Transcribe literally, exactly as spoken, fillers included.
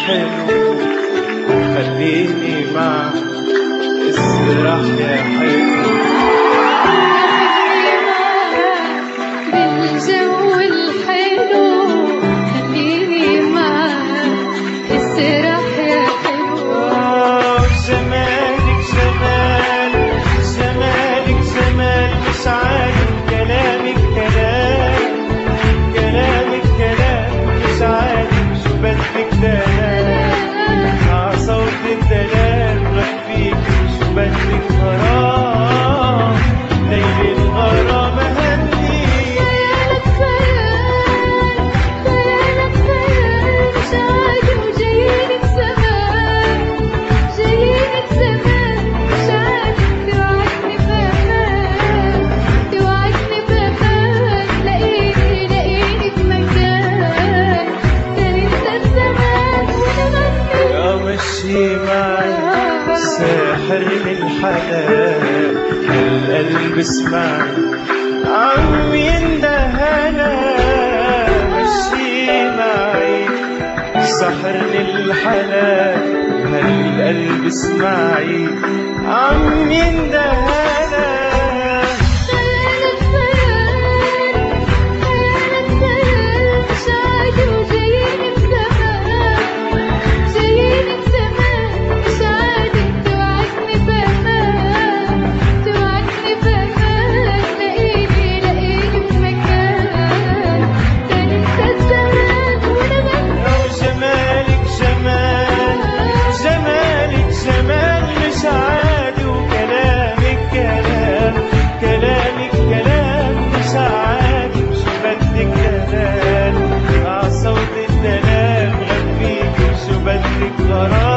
حلو خليني معك اسرح يا حلو بالجو الحلو خليني معك اسرح يا حلو. جمالك جمال جمالك جمال مش عارف كلامك كلام كلامك كلام مش عارف شو بدك دلال مع صوت الدلال رفيق شو بدك غرام ليل الغرام هني خيالك خيال خيالك خيال مش عادي وجايينك زمان جايينك زمان مش عادي توعدني بأمان توعدني بأمان لاقيني لاقيني بمكان كان انت الزمان ونغني يا مشي معي ساحر الحنان القلب اسمعي عم يندهنا مشي معي سحرني الحنان هالقلب اسمعي عم يندهنا خيالك خيال خيالك خيال مش عادي وجايينك زمان جايينك زمان مش عادي توعدني بأمان توعدني بأمان لاقيني لاقيني بمكان كان انت الزمان ونغني جمالك جمال جمالك جمال مش عادي وكلامك كلام كلامك كلام مش عادي شو بدك دلال مع صوت الدلال غنيك شو بدك غرام